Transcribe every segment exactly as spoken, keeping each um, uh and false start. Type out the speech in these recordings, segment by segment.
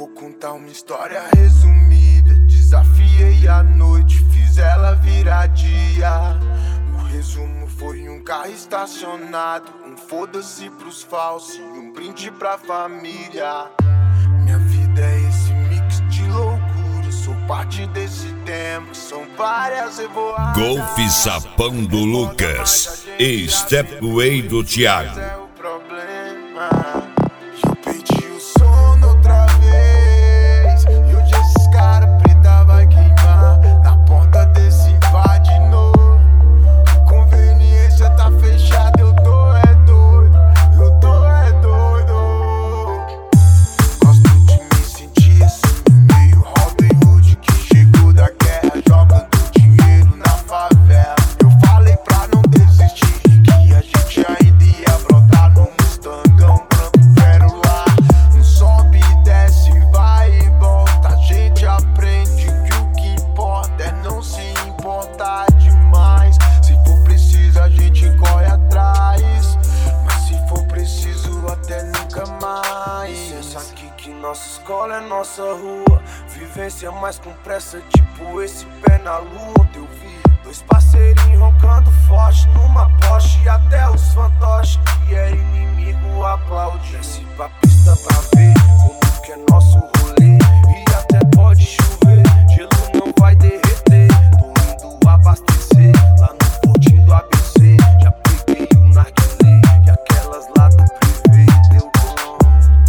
vou contar uma história resumida. Desafiei a noite, fiz ela virar dia. O resumo foi um carro estacionado, um foda-se pros falsos e um brinde pra família. Minha vida é esse mix de loucura, sou parte desse tempo, são várias revoadas. Golfe Sapão do Lucas e Stepway do Thiago. É o problema. Eu perdi o sono outra vez, e hoje esses caras preta vai queimar na porta desse bar de novo. Conveniência tá fechada, eu tô é doido, eu tô é doido. Gosto de me sentir assim, meio Robin Hood que chegou da guerra, jogando dinheiro na favela. Eu falei pra não desistir, que a gente ainda ia brotar no Mustangão branco pérola. Não sobe e desce, vai e volta. A gente aprende que o que importa é não se importar demais. Se for preciso a gente corre atrás, mas se for preciso até nunca mais. Pensa aqui que nossa escola é nossa rua, vivência mais com pressa, tipo esse pé na lua. Ontem eu vi dois parceirinhos roncando forte numa Porsche, e até os fantoches que era inimigo aplaudem. Desce pra pista pra ver como que é nosso rolê, e até pode chover, gelo não vai derreter. Tô indo abastecer lá no portinho do A B C. Já peguei o narguilé e aquelas lá do privê, deu bom.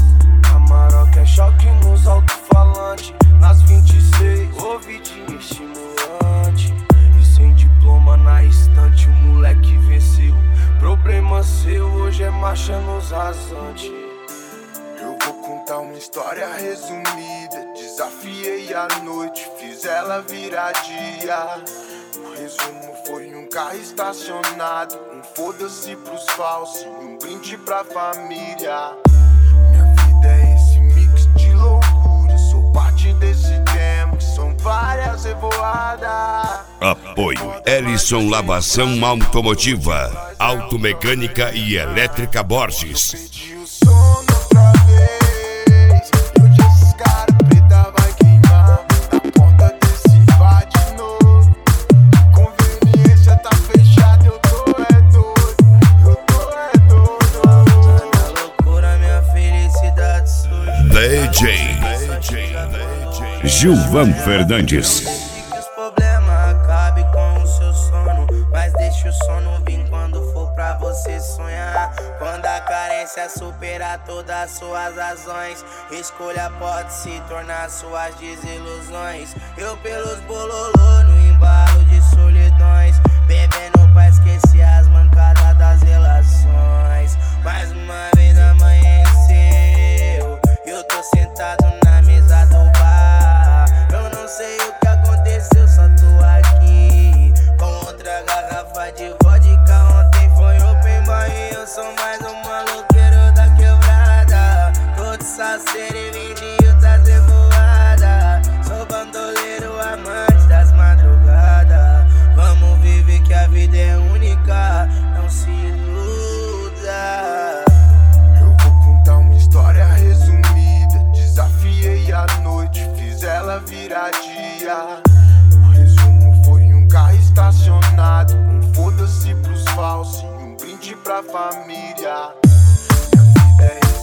A Maroca é choque nos alto-falantes, nas vinte e seis, ouvidinho estimulante. E sem diploma na estante, o moleque venceu. Problema seu, hoje é marcha nos rasantes. Eu vou contar uma história resumida. Desafiei a noite, fiz ela virar dia. O resumo foi um carro estacionado, um foda-se pros falsos e um brinde pra família. Minha vida é esse mix de loucura, sou parte desse tempo, são várias revoadas. Apoio Ellison Lavação Automotiva, Automecânica e Elétrica Borges. Perdi o sono outra vez, e hoje esses caras preta vai queimar na porta desse bar de novo. Conveniência tá fechada, eu tô é doido, eu tô é doido. Na loucura minha felicidade surge. D J Gilvan Fernandes. Que os problemas acabem com o seu sono, mas deixa o sono vir quando for pra você sonhar. Quando a carência superar todas as suas razões, escolha pode se tornar suas desilusões. Eu pelos bololô no embalo de solidões, bebendo pra esquecer as mancadas das relações. Mais uma vez amanheceu, eu tô sentado na mesa do bar. Eu não sei o que aconteceu, só tô aqui com outra garrafa de vodka. Ontem foi open bar e eu sou mais um maloqueiro da quebrada. Tô de salseiro e vizinho das revoadas. Sou bandoleiro, amante das madrugadas. Vamos viver que a vida é única, não se iluda. Eu vou contar uma história resumida. Desafiei a noite, fiz ela virar dia. O resumo foi um carro estacionado, um foda-se pros falsos e um brinde pra família. Minha vida é